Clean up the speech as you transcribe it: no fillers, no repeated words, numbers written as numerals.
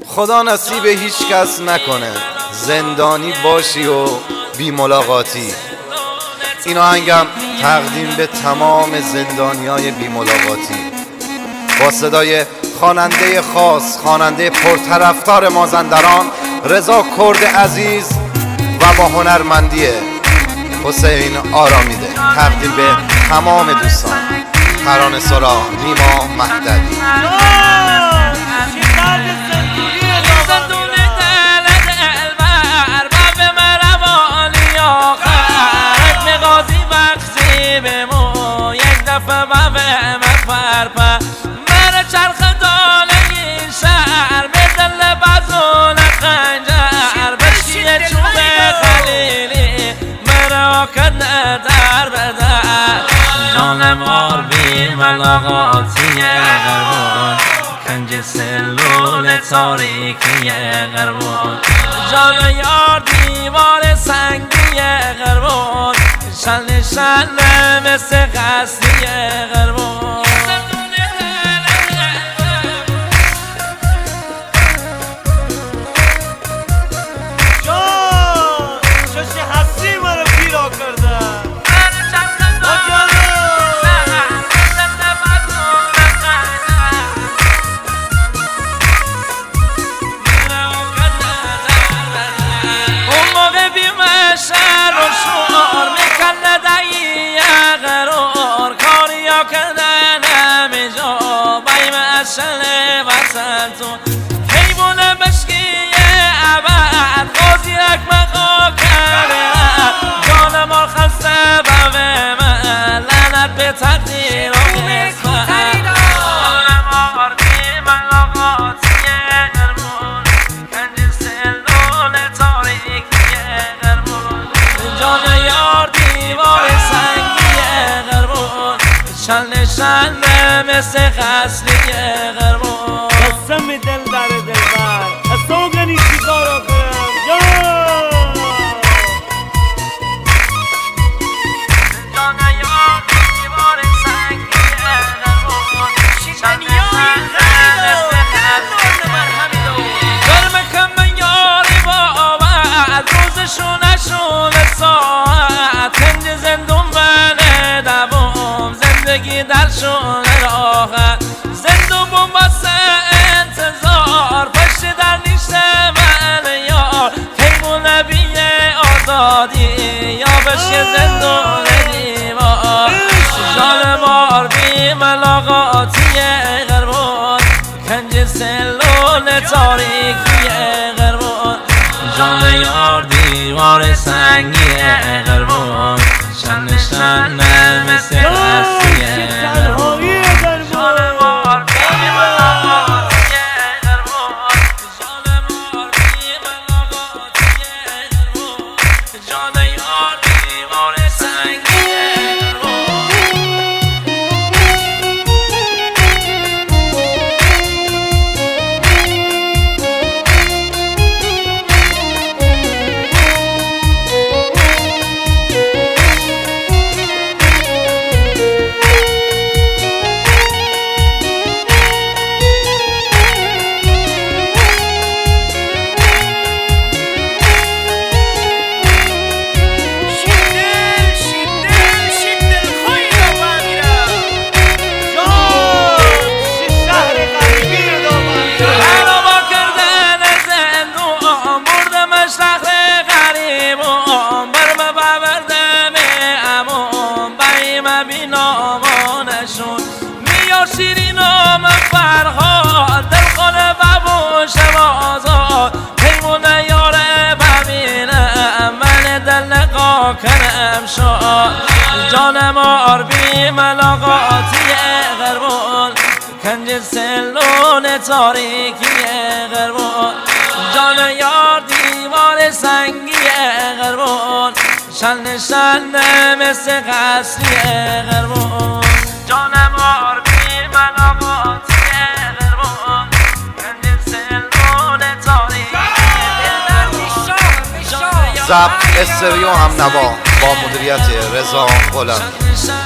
خدا نصیب هیچ کس نکنه زندانی باشی و بی ملاقاتی. این آهنگم تقدیم به تمام زندانیای بی ملاقاتی با صدای خواننده خاص، خواننده پرطرفدار مازندران رضا کرد عزیز و با هنرمندی حسین آرامیده. تقدیم به تمام دوستان. ترانه‌سرا نیما مهدوی. جانم آر بی ملاقاتی غربان، کنج سلول تاریکی غربان، جان یار دیوار سنگی غربان، شل شل مثل قصری غربان. شل وطن تو حیوان بشکی عبد غازی اکمقا کرده جان ما خسته بوه من لعنت به تقدیر و نسبت. جان ما آردی ملاقاتی غربان، کنج سلول تاریکی غربان، جان یار دیوار سنگی غربان، شل شل مثل قصری غربان. قسم دل در دلبر از سوگنی چیکارا کنم جان یار دیوار سنگی غربان، شل مثل قصری گرم کم یاری با روزشون ساعت کنج زندون بله دوام زندگی درشون راحت زندون بومباسه انتظار پشت در نیشت من یار خیمون نبیه آزادی یا بشه زندون دیوار. جان مار بی ملاقاتی غربان، کنج سلول تاریکی غربان، جان یار دیوار سنگی غربان، شن شن مثل قصری غربان. جان مار بی ملاقاتی غربان، جان مار بی ملاقاتی غربان، جان یار دیوار سنگی غربان. شیرین و من فرهاد دل خونه بابو شوازاد پیمون یاره ببینم من دل نقا کنم شاد. جان مار بی ملاقاتی غربان، کنج سلول تاریکی غربان، جان یار دیوار سنگی غربان، شن شن مثل قصری غربان. جان مار بی ملاقاتی غربان، کنج سلول تاریکی ضبط استریو هم نوا با مدیریت رضا غلامی.